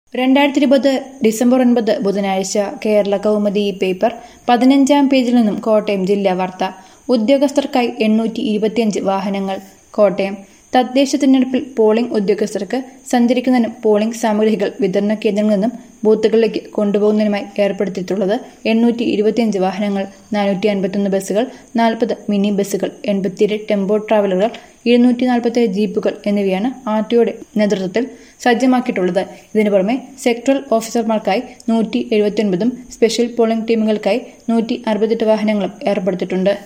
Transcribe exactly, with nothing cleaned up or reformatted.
രണ്ടായിരത്തി ഇരുപത് ഡിസംബർ ഒൻപത് ബുധനാഴ്ച കേരള കൗമുദി പേപ്പർ പതിനഞ്ചാം പേജിൽ നിന്നും കോട്ടയം ജില്ലാ വാർത്ത. ഉദ്യോഗസ്ഥർക്കായി എണ്ണൂറ്റി ഇരുപത്തിയഞ്ച് വാഹനങ്ങൾ. കോട്ടയം തദ്ദേശ തിരഞ്ഞെടുപ്പിൽ പോളിംഗ് ഉദ്യോഗസ്ഥർക്ക് സഞ്ചരിക്കുന്നതിനും പോളിംഗ് സാമഗ്രികൾ വിതരണ കേന്ദ്രങ്ങളിൽ നിന്നും ബൂത്തുകളിലേക്ക് കൊണ്ടുപോകുന്നതിനുമായി ഏർപ്പെടുത്തിയിട്ടുള്ളത് എണ്ണൂറ്റി ഇരുപത്തിയഞ്ച് വാഹനങ്ങൾ. നാനൂറ്റി അൻപത്തിയൊന്ന് ബസ്സുകൾ, നാൽപ്പത് മിനി ബസ്സുകൾ, എൺപത്തിയേഴ് ടെമ്പോ ട്രാവലറുകൾ, ഇരുന്നൂറ്റി നാൽപ്പത്തേഴ് ജീപ്പുകൾ എന്നിവയാണ് ആർ ടിഒയുടെ നേതൃത്വത്തിൽ സജ്ജമാക്കിയിട്ടുള്ളത്. ഇതിനു പുറമെ സെക്ടറൽ ഓഫീസർമാർക്കായി നൂറ്റി എഴുപത്തിയൊൻപതും സ്പെഷ്യൽ പോളിംഗ് ടീമുകൾക്കായി നൂറ്റി അറുപത്തെട്ട് വാഹനങ്ങളും ഏർപ്പെടുത്തിയിട്ടുണ്ട്.